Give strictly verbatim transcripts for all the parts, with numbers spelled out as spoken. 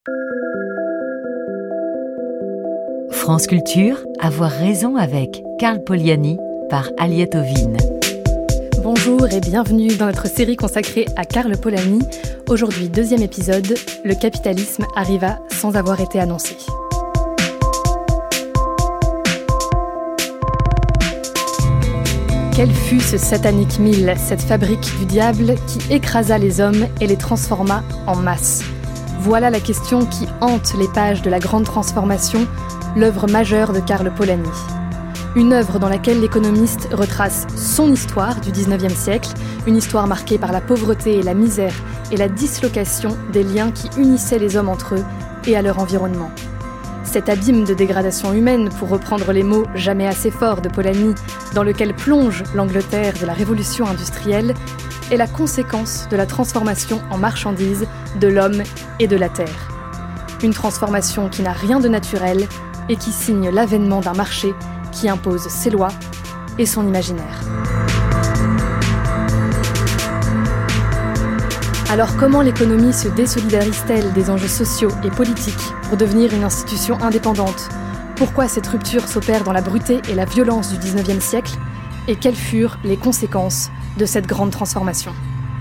France Culture, Avoir raison avec Karl Polanyi par Aliette Ovine. Bonjour et bienvenue dans notre série consacrée à Karl Polanyi. Aujourd'hui, deuxième épisode, le capitalisme arriva sans avoir été annoncé. Quel fut ce satanique mille, cette fabrique du diable qui écrasa les hommes et les transforma en masse ? Voilà la question qui hante les pages de la Grande Transformation, l'œuvre majeure de Karl Polanyi. Une œuvre dans laquelle l'économiste retrace son histoire du dix-neuvième siècle, une histoire marquée par la pauvreté et la misère et la dislocation des liens qui unissaient les hommes entre eux et à leur environnement. Cet abîme de dégradation humaine, pour reprendre les mots jamais assez forts de Polanyi, dans lequel plonge l'Angleterre de la révolution industrielle, est la conséquence de la transformation en marchandise de l'homme et de la terre. Une transformation qui n'a rien de naturel et qui signe l'avènement d'un marché qui impose ses lois et son imaginaire. Alors comment l'économie se désolidarise-t-elle des enjeux sociaux et politiques pour devenir une institution indépendante ? Pourquoi cette rupture s'opère dans la bruté et la violence du dix-neuvième siècle ? Et quelles furent les conséquences de cette grande transformation ?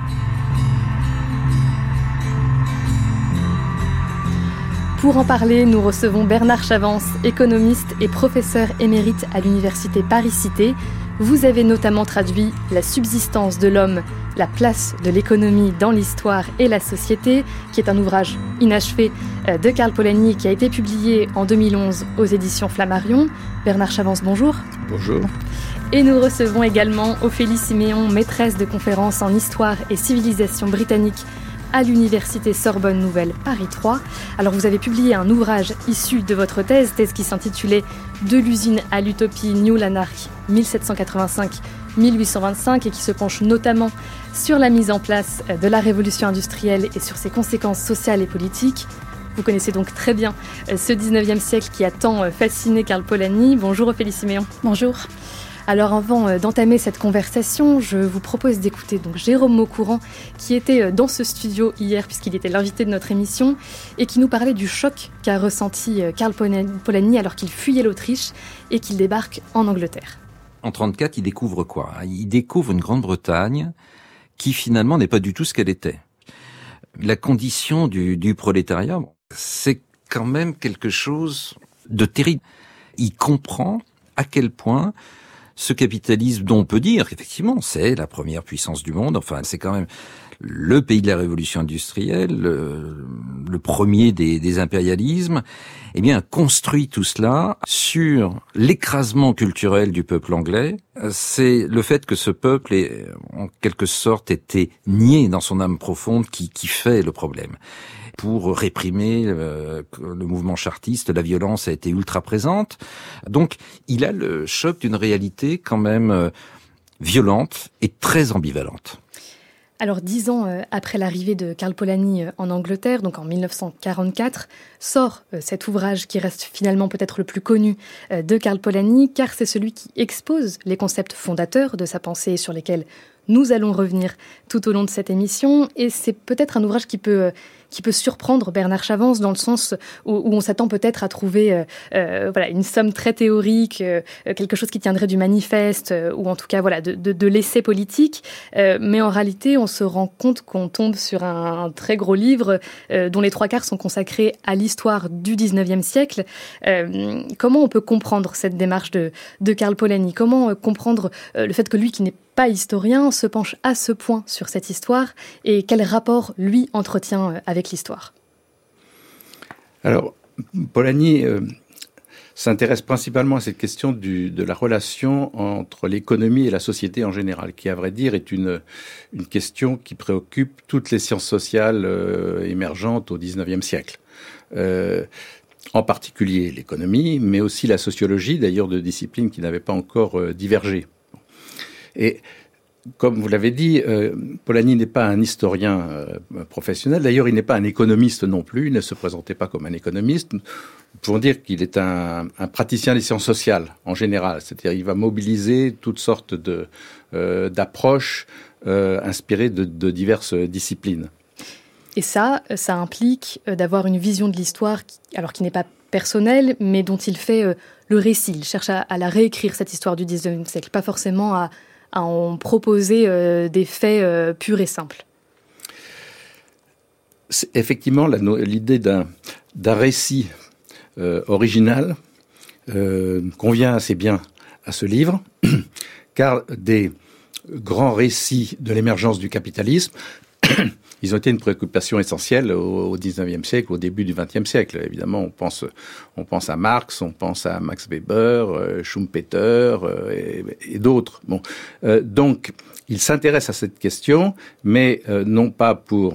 Pour en parler, nous recevons Bernard Chavance, économiste et professeur émérite à l'université Paris-Cité. Vous avez notamment traduit « La subsistance de l'homme, la place de l'économie dans l'histoire et la société », qui est un ouvrage inachevé de Karl Polanyi qui a été publié en deux mille onze aux éditions Flammarion. Bernard Chavance, bonjour. Bonjour. Et nous recevons également Ophélie Siméon, maîtresse de conférences en histoire et civilisation britannique à l'université Sorbonne Nouvelle Paris trois. Alors vous avez publié un ouvrage issu de votre thèse, thèse qui s'intitulait « De l'usine à l'utopie, New Lanark, mille sept cent quatre-vingt-cinq à mille huit cent vingt-cinq » et qui se penche notamment sur la mise en place de la révolution industrielle et sur ses conséquences sociales et politiques. Vous connaissez donc très bien ce dix-neuvième siècle qui a tant fasciné Karl Polanyi. Bonjour Ophélie Siméon. Bonjour. Alors avant d'entamer cette conversation, je vous propose d'écouter donc Jérôme Maucourant qui était dans ce studio hier puisqu'il était l'invité de notre émission et qui nous parlait du choc qu'a ressenti Karl Polanyi alors qu'il fuyait l'Autriche et qu'il débarque en Angleterre. En trente-quatre, il découvre quoi ? Il découvre une Grande-Bretagne qui finalement n'est pas du tout ce qu'elle était. La condition du, du prolétariat, c'est quand même quelque chose de terrible. Il comprend à quel point ce capitalisme dont on peut dire qu'effectivement c'est la première puissance du monde, enfin c'est quand même le pays de la révolution industrielle, le, le premier des, des impérialismes, eh bien construit tout cela sur l'écrasement culturel du peuple anglais. C'est le fait que ce peuple est en quelque sorte été nié dans son âme profonde qui, qui fait le problème. Pour réprimer euh, le mouvement chartiste, la violence a été ultra présente. Donc, il a le choc d'une réalité quand même euh, violente et très ambivalente. Alors, dix ans euh, après l'arrivée de Karl Polanyi euh, en Angleterre, donc en dix-neuf cent quarante-quatre, sort euh, cet ouvrage qui reste finalement peut-être le plus connu euh, de Karl Polanyi, car c'est celui qui expose les concepts fondateurs de sa pensée sur lesquels nous allons revenir tout au long de cette émission. Et c'est peut-être un ouvrage qui peut, euh, qui peut surprendre Bernard Chavance dans le sens où, où on s'attend peut-être à trouver euh, euh, voilà, une somme très théorique, euh, quelque chose qui tiendrait du manifeste, euh, ou en tout cas voilà, de, de, de l'essai politique. Euh, mais en réalité, on se rend compte qu'on tombe sur un, un très gros livre euh, dont les trois quarts sont consacrés à l'histoire du dix-neuvième siècle. Euh, comment on peut comprendre cette démarche de, de Karl Polanyi ? Comment euh, comprendre euh, le fait que lui, qui n'est pas historien, se penche à ce point sur cette histoire et quel rapport lui entretient avec l'histoire ? Alors, Polanyi euh, s'intéresse principalement à cette question du, de la relation entre l'économie et la société en général, qui à vrai dire est une, une question qui préoccupe toutes les sciences sociales euh, émergentes au dix-neuvième siècle. Euh, en particulier l'économie, mais aussi la sociologie, d'ailleurs de disciplines qui n'avaient pas encore euh, divergé. Et comme vous l'avez dit, euh, Polanyi n'est pas un historien euh, professionnel. D'ailleurs, il n'est pas un économiste non plus. Il ne se présentait pas comme un économiste. Nous pouvons dire qu'il est un, un praticien des sciences sociales en général. C'est-à-dire, il va mobiliser toutes sortes de, euh, d'approches euh, inspirées de, de diverses disciplines. Et ça, ça implique d'avoir une vision de l'histoire, qui, alors qui n'est pas personnelle, mais dont il fait euh, le récit. Il cherche à, à la réécrire, cette histoire du dix-neuvième siècle, pas forcément à, à en proposer euh, des faits euh, purs et simples. C'est effectivement, la, l'idée d'un, d'un récit euh, original euh, convient assez bien à ce livre, car des grands récits de l'émergence du capitalisme, ils ont été une préoccupation essentielle au dix-neuvième siècle, au début du vingtième siècle. Évidemment, on pense, on pense à Marx, on pense à Max Weber, euh, Schumpeter euh, et, et d'autres. Bon, euh, donc, ils s'intéressent à cette question, mais euh, non pas pour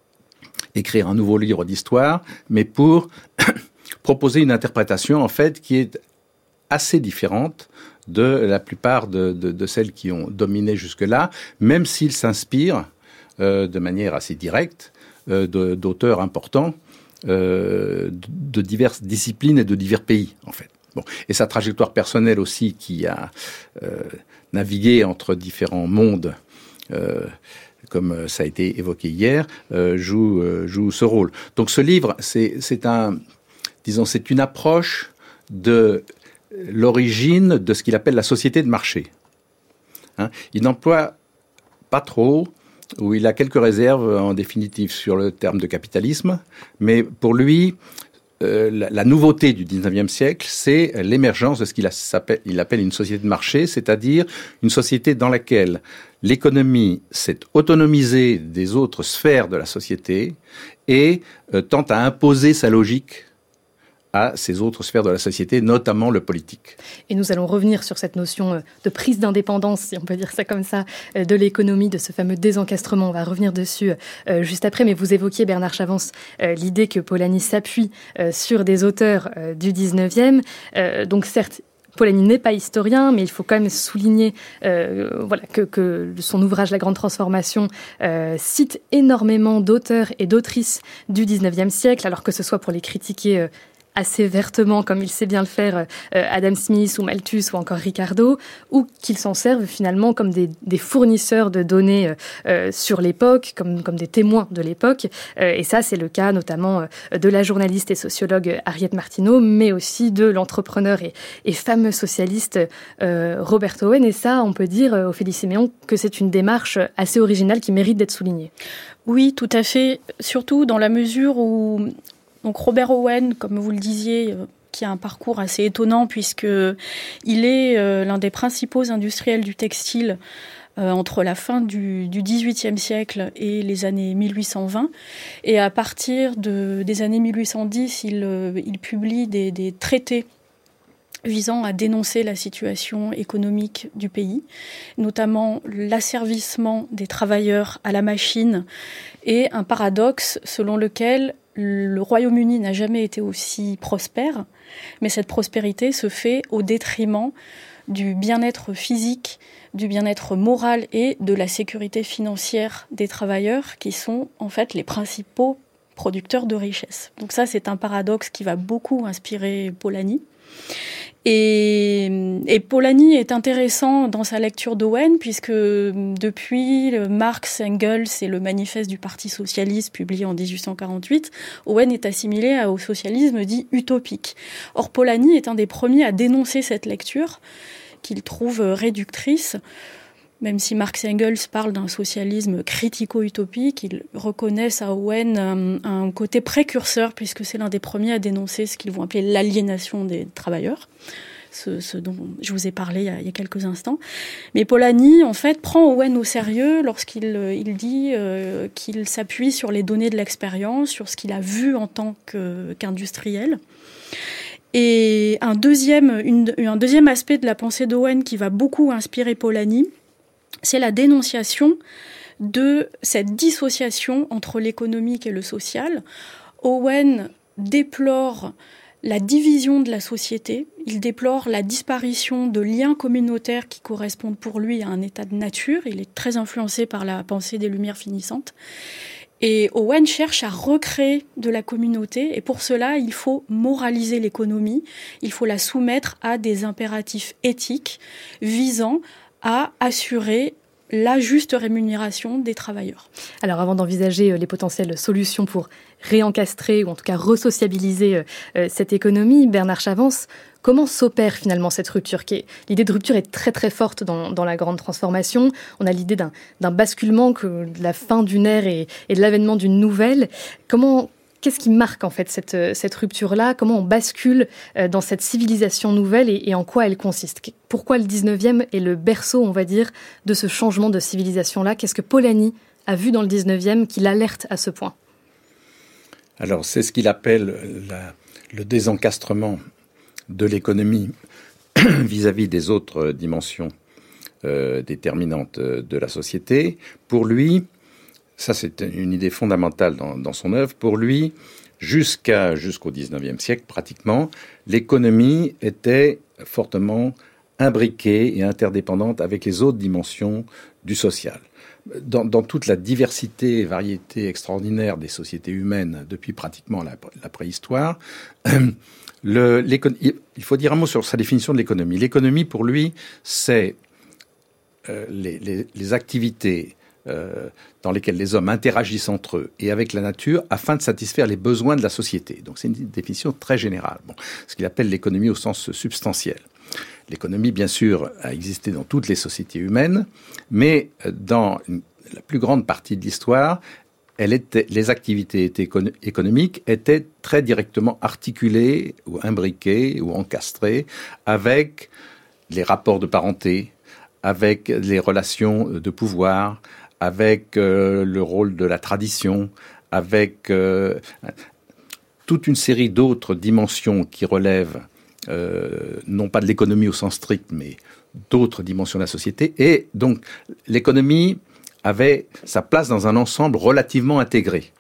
écrire un nouveau livre d'histoire, mais pour proposer une interprétation, en fait, qui est assez différente de la plupart de, de, de celles qui ont dominé jusque-là, même s'ils s'inspirent euh, de manière assez directe euh, de, d'auteurs importants euh, de, de diverses disciplines et de divers pays, en fait. Bon. Et sa trajectoire personnelle aussi, qui a euh, navigué entre différents mondes, euh, comme ça a été évoqué hier, euh, joue, euh, joue ce rôle. Donc ce livre, c'est, c'est un, disons, c'est une approche de l'origine de ce qu'il appelle la société de marché. Hein, il n'emploie pas trop, ou il a quelques réserves en définitive sur le terme de capitalisme, mais pour lui, euh, la, la nouveauté du dix-neuvième siècle, c'est l'émergence de ce qu'il a, s'appelle, il appelle une société de marché, c'est-à-dire une société dans laquelle l'économie s'est autonomisée des autres sphères de la société et euh, tente à imposer sa logique à ces autres sphères de la société, notamment le politique. Et nous allons revenir sur cette notion de prise d'indépendance, si on peut dire ça comme ça, de l'économie, de ce fameux désencastrement. On va revenir dessus euh, juste après, mais vous évoquiez, Bernard Chavance, euh, l'idée que Polanyi s'appuie euh, sur des auteurs euh, du dix-neuvième. Euh, donc certes, Polanyi n'est pas historien, mais il faut quand même souligner euh, voilà, que, que son ouvrage « La Grande Transformation euh, » cite énormément d'auteurs et d'autrices du dix-neuvième siècle, alors que ce soit pour les critiquer euh, assez vertement, comme il sait bien le faire euh, Adam Smith ou Malthus ou encore Ricardo, ou qu'ils s'en servent finalement comme des, des fournisseurs de données euh, sur l'époque, comme, comme des témoins de l'époque. Euh, et ça, c'est le cas notamment euh, de la journaliste et sociologue Harriet Martineau, mais aussi de l'entrepreneur et, et fameux socialiste euh, Robert Owen. Et ça, on peut dire, euh, Ophélie Séméon, que c'est une démarche assez originale qui mérite d'être soulignée. Oui, tout à fait, surtout dans la mesure où... Donc Robert Owen, comme vous le disiez, euh, qui a un parcours assez étonnant puisque il est euh, l'un des principaux industriels du textile euh, entre la fin du, du dix-huitième siècle et les années mille huit cent vingt. Et à partir de, des années mille huit cent dix, il, euh, il publie des, des traités visant à dénoncer la situation économique du pays, notamment l'asservissement des travailleurs à la machine et un paradoxe selon lequel le Royaume-Uni n'a jamais été aussi prospère, mais cette prospérité se fait au détriment du bien-être physique, du bien-être moral et de la sécurité financière des travailleurs, qui sont en fait les principaux producteurs de richesse. Donc ça, c'est un paradoxe qui va beaucoup inspirer Polanyi. Et, et Polanyi est intéressant dans sa lecture d'Owen, puisque depuis Marx, Engels et le manifeste du Parti socialiste publié en dix-huit cent quarante-huit, Owen est assimilé au socialisme dit utopique. Or, Polanyi est un des premiers à dénoncer cette lecture, qu'il trouve réductrice. Même si Marx et Engels parlent d'un socialisme critico-utopique, ils reconnaissent à Owen un, un côté précurseur, puisque c'est l'un des premiers à dénoncer ce qu'ils vont appeler l'aliénation des travailleurs, ce, ce dont je vous ai parlé il y a, il y a quelques instants. Mais Polanyi, en fait, prend Owen au sérieux lorsqu'il il dit euh, qu'il s'appuie sur les données de l'expérience, sur ce qu'il a vu en tant que, qu'industriel. Et un deuxième, une, un deuxième aspect de la pensée d'Owen qui va beaucoup inspirer Polanyi, c'est la dénonciation de cette dissociation entre l'économique et le social. Owen déplore la division de la société, il déplore la disparition de liens communautaires qui correspondent pour lui à un état de nature. Il est très influencé par la pensée des Lumières finissantes. Et Owen cherche à recréer de la communauté, et pour cela, il faut moraliser l'économie, il faut la soumettre à des impératifs éthiques visant à assurer la juste rémunération des travailleurs. Alors avant d'envisager les potentielles solutions pour réencastrer ou en tout cas resociabiliser euh, cette économie, Bernard Chavance, comment s'opère finalement cette rupture qui est... L'idée de rupture est très très forte dans, dans la grande transformation. On a l'idée d'un, d'un basculement, que de la fin d'une ère et, et de l'avènement d'une nouvelle. Comment... Qu'est-ce qui marque en fait cette, cette rupture-là ? Comment on bascule dans cette civilisation nouvelle et, et en quoi elle consiste ? Pourquoi le dix-neuvième est le berceau, on va dire, de ce changement de civilisation-là ? Qu'est-ce que Polanyi a vu dans le dix-neuvième qui l'alerte à ce point ? Alors, c'est ce qu'il appelle la, le désencastrement de l'économie vis-à-vis des autres dimensions euh, déterminantes de la société. Pour lui, ça, c'est une idée fondamentale dans, dans son œuvre. Pour lui, jusqu'à, jusqu'au dix-neuvième siècle, pratiquement, l'économie était fortement imbriquée et interdépendante avec les autres dimensions du social. Dans, dans toute la diversité et variété extraordinaire des sociétés humaines depuis pratiquement la, la préhistoire, le, il faut dire un mot sur sa définition de l'économie. L'économie, pour lui, c'est euh, les, les, les activités Euh, dans lesquels les hommes interagissent entre eux et avec la nature afin de satisfaire les besoins de la société. Donc c'est une définition très générale. Bon, ce qu'il appelle l'économie au sens substantiel. L'économie, bien sûr, a existé dans toutes les sociétés humaines, mais dans une, la plus grande partie de l'histoire, elle était, les activités étaient écono- économiques étaient très directement articulées ou imbriquées ou encastrées avec les rapports de parenté, avec les relations de pouvoir, avec euh, le rôle de la tradition, avec euh, toute une série d'autres dimensions qui relèvent euh, non pas de l'économie au sens strict, mais d'autres dimensions de la société. Et donc, l'économie avait sa place dans un ensemble relativement intégré.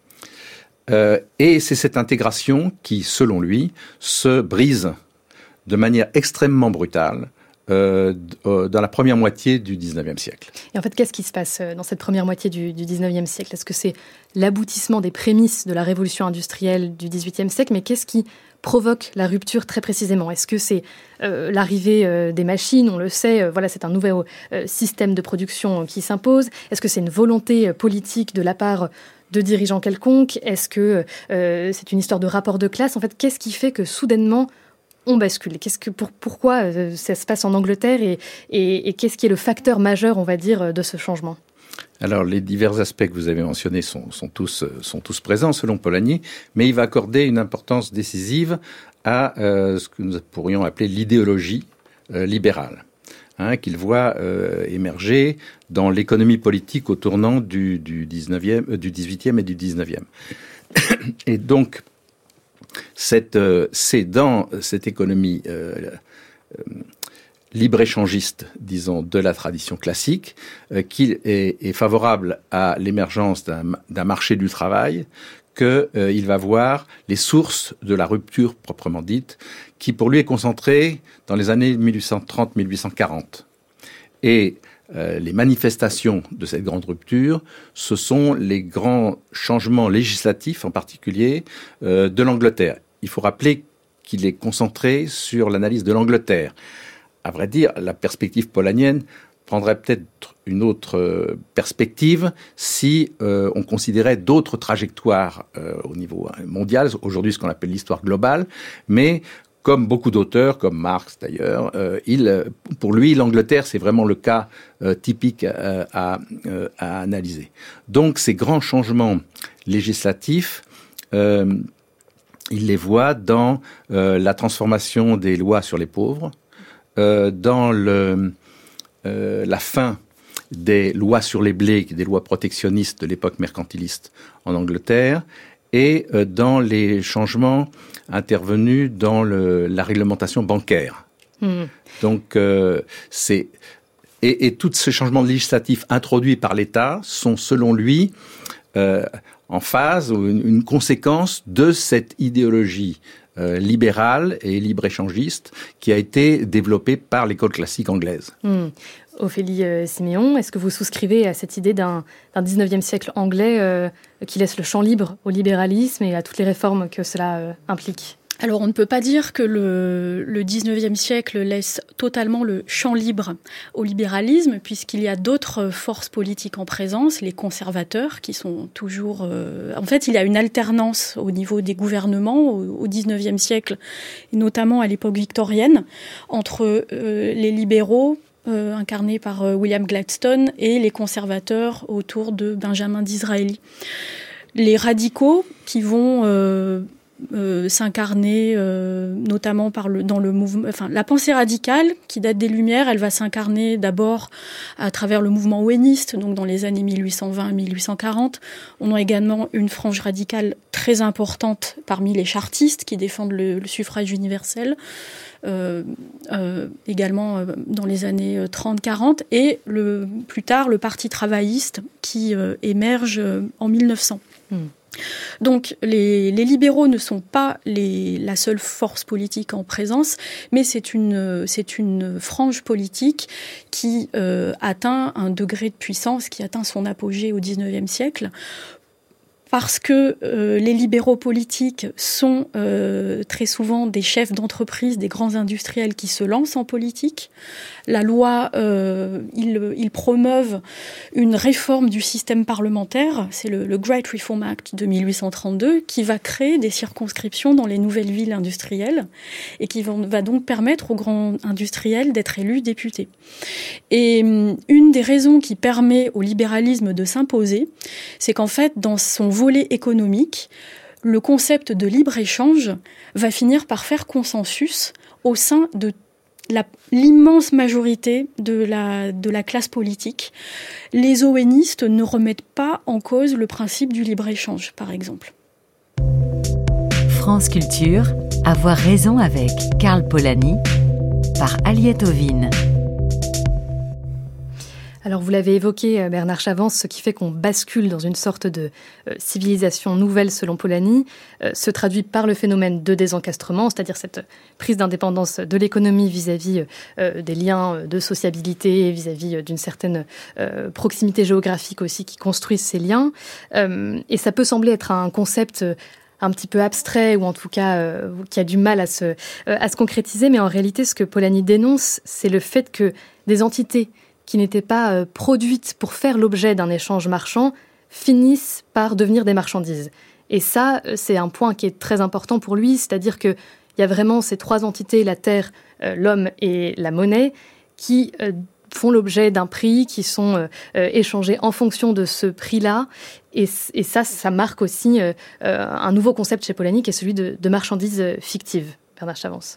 Euh, et c'est cette intégration qui, selon lui, se brise de manière extrêmement brutale Euh, dans la première moitié du dix-neuvième siècle. Et en fait, qu'est-ce qui se passe dans cette première moitié du, du dix-neuvième siècle ? Est-ce que c'est l'aboutissement des prémices de la révolution industrielle du dix-huitième siècle ? Mais qu'est-ce qui provoque la rupture très précisément ? Est-ce que c'est euh, l'arrivée euh, des machines ? On le sait, euh, voilà, c'est un nouvel euh, système de production qui s'impose. Est-ce que c'est une volonté euh, politique de la part de dirigeants quelconques ? Est-ce que euh, c'est une histoire de rapport de classe ? En fait, qu'est-ce qui fait que soudainement on bascule ? Qu'est-ce que, pour, pourquoi euh, ça se passe en Angleterre et, et, et qu'est-ce qui est le facteur majeur, on va dire, de ce changement ? Alors, les divers aspects que vous avez mentionnés sont, sont, tous, sont tous présents selon Polanyi, mais il va accorder une importance décisive à euh, ce que nous pourrions appeler l'idéologie euh, libérale, hein, qu'il voit euh, émerger dans l'économie politique au tournant du, du, dix-neuvième, euh, du dix-huitième et du dix-neuvième. Et donc, Cette, euh, c'est dans cette économie euh, euh, libre-échangiste, disons, de la tradition classique, euh, qu'il est, est favorable à l'émergence d'un, d'un marché du travail, qu'il euh, va voir les sources de la rupture proprement dite, qui pour lui est concentrée dans les années dix-huit cent trente à dix-huit cent quarante. Et euh, les manifestations de cette grande rupture, ce sont les grands changements législatifs, en particulier, euh, de l'Angleterre. Il faut rappeler qu'il est concentré sur l'analyse de l'Angleterre. À vrai dire, la perspective polanyienne prendrait peut-être une autre perspective si euh, on considérait d'autres trajectoires euh, au niveau mondial, aujourd'hui ce qu'on appelle l'histoire globale, mais comme beaucoup d'auteurs, comme Marx d'ailleurs, euh, il, pour lui, l'Angleterre, c'est vraiment le cas euh, typique euh, à, euh, à analyser. Donc ces grands changements législatifs, euh, il les voit dans euh, la transformation des lois sur les pauvres, euh, dans le, euh, la fin des lois sur les blés, des lois protectionnistes de l'époque mercantiliste en Angleterre, et euh, dans les changements intervenus dans le, la réglementation bancaire. Mmh. Donc, euh, c'est... Et, et tous ces changements législatifs introduits par l'État sont, selon lui, euh, en phase ou une, une conséquence de cette idéologie euh, libérale et libre-échangiste qui a été développée par l'école classique anglaise. Mmh. Ophélie euh, Siméon, est-ce que vous souscrivez à cette idée d'un, d'un dix-neuvième siècle anglais euh, qui laisse le champ libre au libéralisme et à toutes les réformes que cela euh, implique ? Alors, on ne peut pas dire que le, le dix-neuvième siècle laisse totalement le champ libre au libéralisme, puisqu'il y a d'autres forces politiques en présence, les conservateurs, qui sont toujours... Euh, en fait, il y a une alternance au niveau des gouvernements au, au dix-neuvième siècle, et notamment à l'époque victorienne, entre euh, les libéraux, euh, incarnés par euh, William Gladstone, et les conservateurs autour de Benjamin Disraeli. Les radicaux, qui vont... Euh, Euh, s'incarner euh, notamment par le, dans le mouvement, enfin la pensée radicale qui date des Lumières, elle va s'incarner d'abord à travers le mouvement ouéniste, donc dans les années mille huit cent vingt à mille huit cent quarante. On a également une frange radicale très importante parmi les chartistes qui défendent le, le suffrage universel, euh, euh, également euh, dans les années trente quarante, et le, plus tard le Parti travailliste qui euh, émerge euh, en mille neuf cents. Mmh. Donc les, les libéraux ne sont pas les, la seule force politique en présence, mais c'est une, c'est une frange politique qui euh, atteint un degré de puissance qui atteint son apogée au dix-neuvième siècle. Parce que euh, les libéraux politiques sont euh, très souvent des chefs d'entreprise, des grands industriels qui se lancent en politique. La loi, euh, ils, ils promeuvent une réforme du système parlementaire, c'est le, le Great Reform Act de mille huit cent trente-deux, qui va créer des circonscriptions dans les nouvelles villes industrielles et qui vont, va donc permettre aux grands industriels d'être élus députés. Et une des raisons qui permet au libéralisme de s'imposer, c'est qu'en fait, dans son volet économique, le concept de libre-échange va finir par faire consensus au sein de la, l'immense majorité de la, de la classe politique. Les owenistes ne remettent pas en cause le principe du libre-échange, par exemple. France Culture, avoir raison avec Karl Polanyi, par Aliette Ovine. Alors vous l'avez évoqué, Bernard Chavance, ce qui fait qu'on bascule dans une sorte de euh, civilisation nouvelle selon Polanyi euh, se traduit par le phénomène de désencastrement, c'est-à-dire cette prise d'indépendance de l'économie vis-à-vis euh, des liens de sociabilité, vis-à-vis d'une certaine euh, proximité géographique aussi qui construisent ces liens. Euh, et ça peut sembler être un concept un petit peu abstrait ou en tout cas euh, qui a du mal à se, euh, à se concrétiser, mais en réalité ce que Polanyi dénonce, c'est le fait que des entités qui n'étaient pas euh, produites pour faire l'objet d'un échange marchand, finissent par devenir des marchandises. Et ça, c'est un point qui est très important pour lui, c'est-à-dire qu'il y a vraiment ces trois entités, la terre, euh, l'homme et la monnaie, qui euh, font l'objet d'un prix, qui sont euh, euh, échangés en fonction de ce prix-là. Et, et ça, ça marque aussi euh, euh, un nouveau concept chez Polanyi, qui est celui de, de marchandises fictives. Bernard Chavance.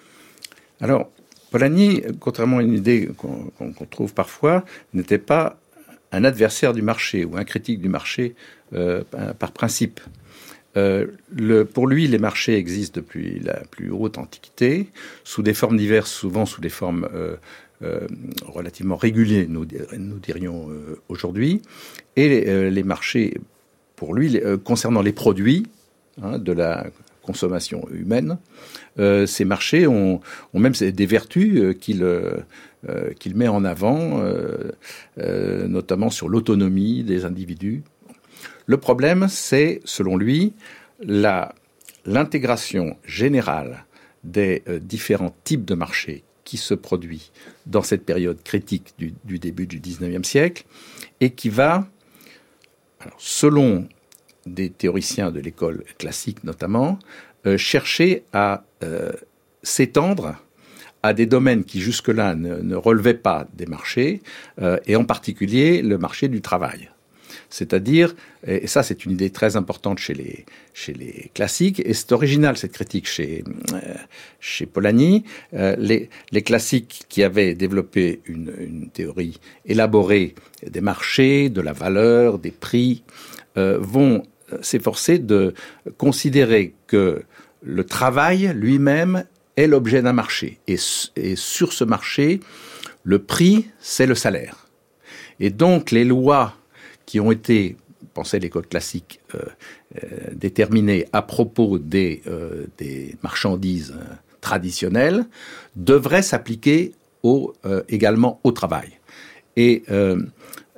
Alors, Polanyi, contrairement à une idée qu'on, qu'on, qu'on trouve parfois, n'était pas un adversaire du marché ou un critique du marché euh, par principe. Euh, le, pour lui, les marchés existent depuis la plus haute antiquité, sous des formes diverses, souvent sous des formes euh, euh, relativement régulées, nous, nous dirions euh, aujourd'hui. Et les, euh, les marchés, pour lui, les, euh, concernant les produits hein, de la consommation humaine, euh, ces marchés ont, ont même des vertus euh, qu'il, euh, qu'il met en avant, euh, euh, notamment sur l'autonomie des individus. Le problème, c'est, selon lui, la, l'intégration générale des euh, différents types de marchés qui se produit dans cette période critique du, du début du dix-neuvième siècle et qui va, alors, selon des théoriciens de l'école classique notamment, euh, chercher à euh, s'étendre à des domaines qui jusque-là ne, ne relevaient pas des marchés, euh, et en particulier le marché du travail. C'est-à-dire, et ça c'est une idée très importante chez les, chez les classiques, et c'est original cette critique chez, euh, chez Polanyi, euh, les, les classiques qui avaient développé une, une théorie élaborée des marchés, de la valeur, des prix, euh, vont s'efforcer de considérer que le travail lui-même est l'objet d'un marché. Et, et sur ce marché, le prix, c'est le salaire. Et donc, les lois qui ont été, pensez l'école classique, euh, euh, déterminées à propos des, euh, des marchandises euh, traditionnelles, devraient s'appliquer au, euh, également au travail. Et euh,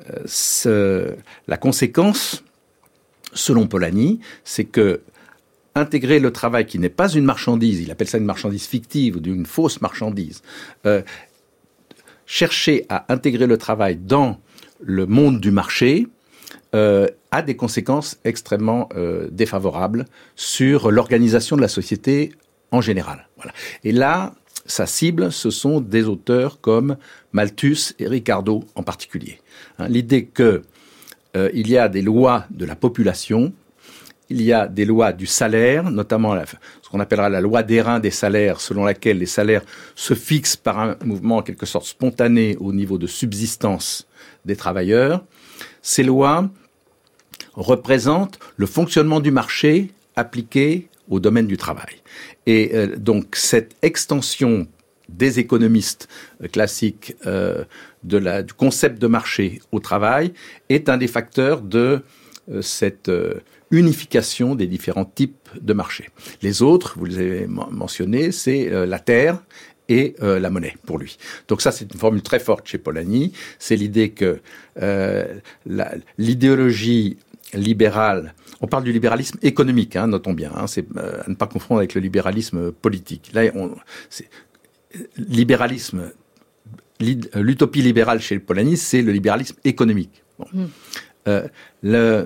ce, la conséquence, selon Polanyi, c'est que intégrer le travail qui n'est pas une marchandise, il appelle ça une marchandise fictive ou une fausse marchandise, euh, chercher à intégrer le travail dans le monde du marché euh, a des conséquences extrêmement euh, défavorables sur l'organisation de la société en général. Voilà. Et là, sa cible, ce sont des auteurs comme Malthus et Ricardo en particulier. Hein, l'idée que euh, il y a des lois de la population, il y a des lois du salaire, notamment la, ce qu'on appellera la loi d'airain des salaires, selon laquelle les salaires se fixent par un mouvement en quelque sorte spontané au niveau de subsistance des travailleurs. Ces lois représentent le fonctionnement du marché appliqué au domaine du travail. Et euh, donc cette extension des économistes euh, classiques euh, de la, du concept de marché au travail est un des facteurs de euh, cette euh, unification des différents types de marché. Les autres, vous les avez mentionnés, c'est euh, la terre et euh, la monnaie pour lui. Donc ça, c'est une formule très forte chez Polanyi. C'est l'idée que euh, la, l'idéologie libérale, on parle du libéralisme économique, hein, notons bien, hein, c'est euh, à ne pas confondre avec le libéralisme politique. Là, on, c'est, libéralisme, l'utopie libérale chez Polanyi, c'est le libéralisme économique. Bon. Mmh. Euh, le,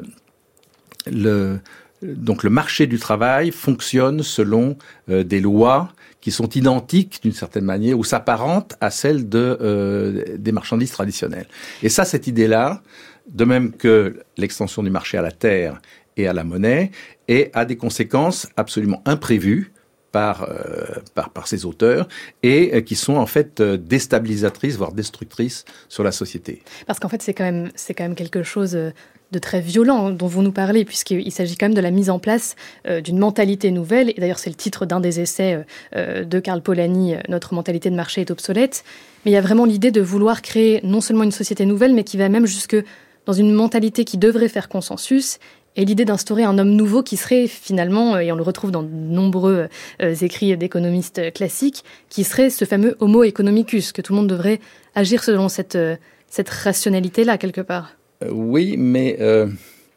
le, donc le marché du travail fonctionne selon euh, des lois qui sont identiques d'une certaine manière ou s'apparentent à celles de, euh, des marchandises traditionnelles. Et ça, cette idée-là, de même que l'extension du marché à la terre et à la monnaie, et a des conséquences absolument imprévues par, euh, par, par ces auteurs et euh, qui sont en fait euh, déstabilisatrices, voire destructrices sur la société. Parce qu'en fait, c'est quand même, c'est quand même quelque chose de très violent dont vous nous parlez, puisqu'il s'agit quand même de la mise en place euh, d'une mentalité nouvelle. Et d'ailleurs, c'est le titre d'un des essais euh, de Karl Polanyi, « Notre mentalité de marché est obsolète ». Mais il y a vraiment l'idée de vouloir créer non seulement une société nouvelle, mais qui va même jusque dans une mentalité qui devrait faire consensus, et l'idée d'instaurer un homme nouveau qui serait finalement, et on le retrouve dans de nombreux euh, écrits d'économistes classiques, qui serait ce fameux homo economicus, que tout le monde devrait agir selon cette, euh, cette rationalité-là, quelque part. Euh, oui, mais euh,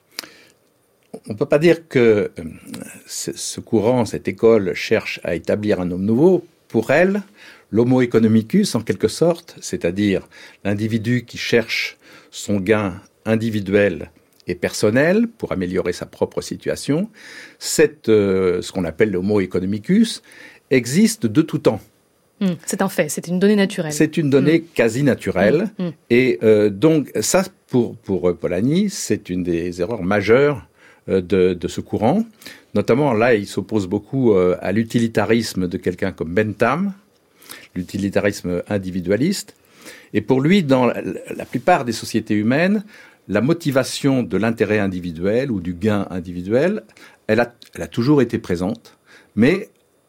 on ne peut pas dire que euh, ce courant, cette école, cherche à établir un homme nouveau. Pour elle, l'homo economicus, en quelque sorte, c'est-à-dire l'individu qui cherche son gain individuel et personnel pour améliorer sa propre situation, cette, euh, ce qu'on appelle l'homo economicus, existe de tout temps. Mmh, c'est un fait, c'est une donnée naturelle. C'est une donnée mmh. quasi naturelle. Mmh. Et euh, donc, ça, pour, pour Polanyi, c'est une des erreurs majeures euh, de, de ce courant. Notamment, là, il s'oppose beaucoup euh, à l'utilitarisme de quelqu'un comme Bentham, l'utilitarisme individualiste. Et pour lui, dans la, la plupart des sociétés humaines, la motivation de l'intérêt individuel ou du gain individuel, elle a, elle a toujours été présente, mais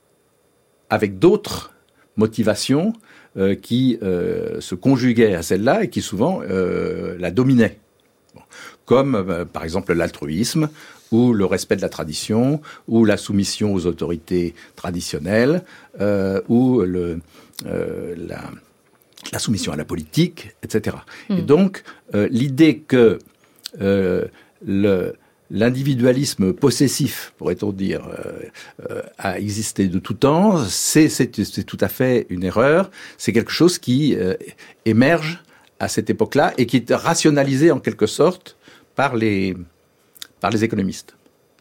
avec d'autres motivations euh, qui euh, se conjuguaient à celle-là et qui souvent euh, la dominaient. Bon. Comme euh, par exemple l'altruisme, ou le respect de la tradition, ou la soumission aux autorités traditionnelles, euh, ou le, euh, la... la soumission à la politique, et cetera. Mmh. Et donc, euh, l'idée que euh, le, l'individualisme possessif, pourrait-on dire, euh, euh, a existé de tout temps, c'est, c'est, c'est tout à fait une erreur. C'est quelque chose qui euh, émerge à cette époque-là et qui est rationalisé en quelque sorte par les, par les économistes.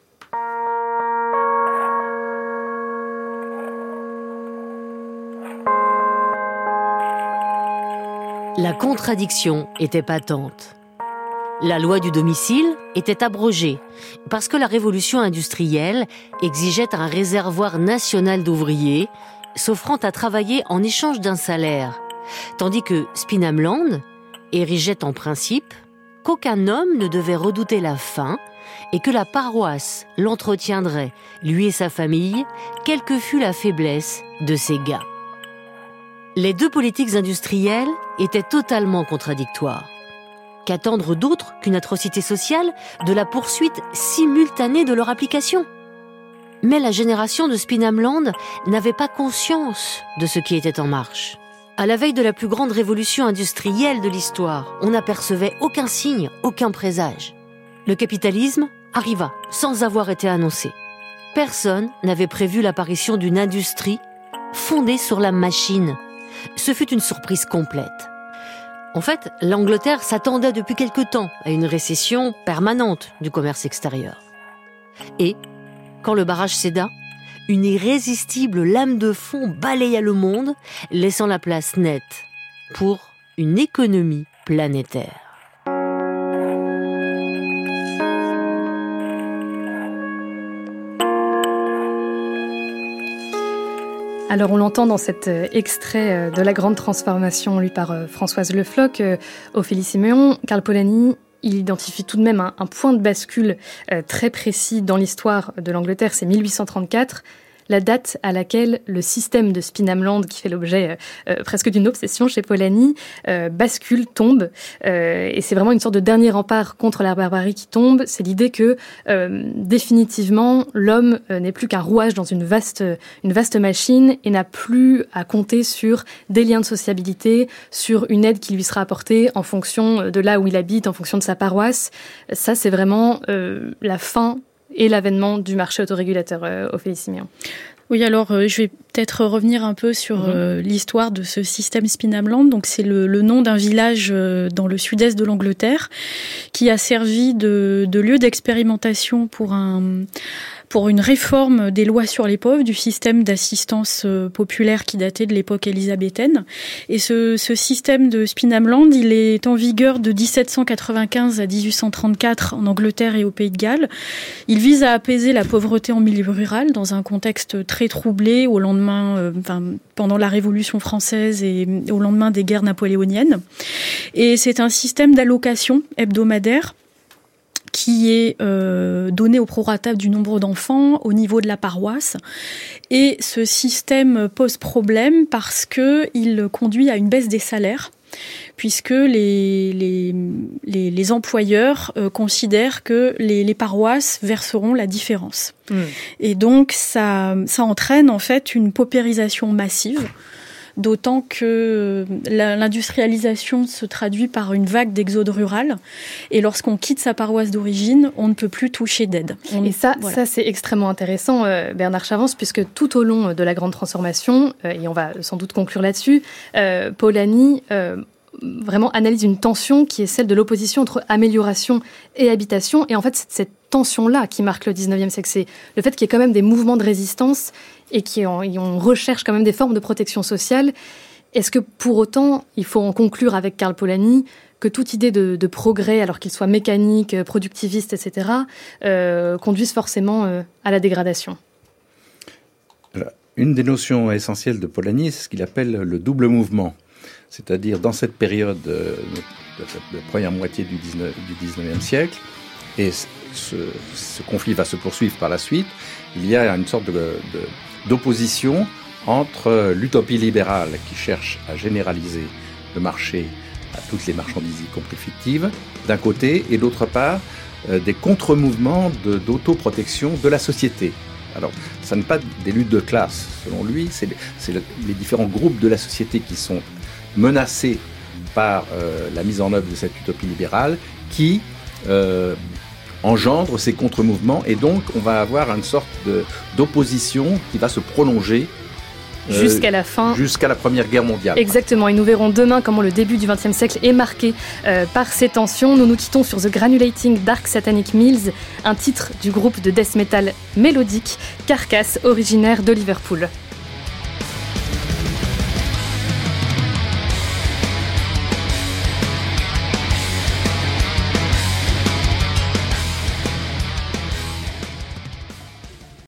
La contradiction était patente. La loi du domicile était abrogée parce que la révolution industrielle exigeait un réservoir national d'ouvriers s'offrant à travailler en échange d'un salaire, tandis que Spinamland érigeait en principe qu'aucun homme ne devait redouter la faim et que la paroisse l'entretiendrait, lui et sa famille, quelle que fût la faiblesse de ses gars. Les deux politiques industrielles étaient totalement contradictoires. Qu'attendre d'autre qu'une atrocité sociale de la poursuite simultanée de leur application ? Mais la génération de Spinamland n'avait pas conscience de ce qui était en marche. À la veille de la plus grande révolution industrielle de l'histoire, on n'apercevait aucun signe, aucun présage. Le capitalisme arriva sans avoir été annoncé. personne n'avait prévu l'apparition d'une industrie fondée sur la machine. Ce fut une surprise complète. En fait, l'Angleterre s'attendait depuis quelque temps à une récession permanente du commerce extérieur. Et, quand le barrage céda, une irrésistible lame de fond balaya le monde, laissant la place nette pour une économie planétaire. Alors on l'entend dans cet extrait de La Grande Transformation lu par Françoise Le Floch, Ophélie Siméon, Karl Polanyi, il identifie tout de même un, un point de bascule très précis dans l'histoire de l'Angleterre, c'est mille huit cent trente-quatre, la date à laquelle le système de Spinamland, qui fait l'objet euh, presque d'une obsession chez Polanyi, euh, bascule, tombe. Euh, et c'est vraiment une sorte de dernier rempart contre la barbarie qui tombe. C'est l'idée que, euh, définitivement, l'homme euh, n'est plus qu'un rouage dans une vaste, une vaste machine et n'a plus à compter sur des liens de sociabilité, sur une aide qui lui sera apportée en fonction de là où il habite, en fonction de sa paroisse. Ça, c'est vraiment euh, la fin et l'avènement du marché autorégulateur, euh, Ophélie Siméon. Oui, alors euh, je vais peut-être revenir un peu sur euh, l'histoire de ce système Spinamland. Donc c'est le, le nom d'un village euh, dans le sud-est de l'Angleterre qui a servi de, de lieu d'expérimentation pour un pour une réforme des lois sur les pauvres, du système d'assistance euh, populaire qui datait de l'époque élisabéthaine. Et ce, ce système de Spinamland, il est en vigueur de dix-sept cent quatre-vingt-quinze à dix-huit cent trente-quatre en Angleterre et au Pays de Galles. Il vise à apaiser la pauvreté en milieu rural dans un contexte très troublé au lendemain, euh, enfin, pendant la Révolution française et au lendemain des guerres napoléoniennes. Et c'est un système d'allocation hebdomadaire qui est euh, donné au prorata du nombre d'enfants au niveau de la paroisse. Et ce système pose problème parce qu'il conduit à une baisse des salaires, puisque les, les, les, les employeurs euh, considèrent que les, les paroisses verseront la différence. Mmh. Et donc, ça, ça entraîne en fait une paupérisation massive, d'autant que l'industrialisation se traduit par une vague d'exode rural. Et lorsqu'on quitte sa paroisse d'origine, on ne peut plus toucher d'aide. On... Et ça, voilà. ça c'est extrêmement intéressant, euh, Bernard Chavance, puisque tout au long de la Grande Transformation, euh, et on va sans doute conclure là-dessus, euh, Polanyi euh, vraiment analyse une tension qui est celle de l'opposition entre amélioration et habitation. Et en fait, c'est cette tension-là qui marque le dix-neuvième siècle. C'est le fait qu'il y ait quand même des mouvements de résistance et qu'on recherche quand même des formes de protection sociale. Est-ce que pour autant, il faut en conclure avec Karl Polanyi que toute idée de, de progrès, alors qu'il soit mécanique, productiviste, et cetera, euh, conduise forcément euh, à la dégradation? Alors, une des notions essentielles de Polanyi, c'est ce qu'il appelle le double mouvement. C'est-à-dire, dans cette période euh, de la première moitié du dix-neuvième siècle, et ce, ce conflit va se poursuivre par la suite, il y a une sorte de, de, d'opposition entre l'utopie libérale qui cherche à généraliser le marché à toutes les marchandises, y compris fictives, d'un côté, et d'autre part, euh, des contre-mouvements de, d'autoprotection de la société. Alors, ça n'est pas des luttes de classe, selon lui, c'est, c'est le, les différents groupes de la société qui sont menacés par euh, la mise en œuvre de cette utopie libérale qui euh, engendre ces contre-mouvements, et donc on va avoir une sorte de, d'opposition qui va se prolonger euh, jusqu'à la fin, jusqu'à la Première Guerre mondiale. Exactement, et nous verrons demain comment le début du vingtième siècle est marqué euh, par ces tensions. Nous nous quittons sur The Granulating Dark Satanic Mills, un titre du groupe de death metal mélodique Carcass, originaire de Liverpool.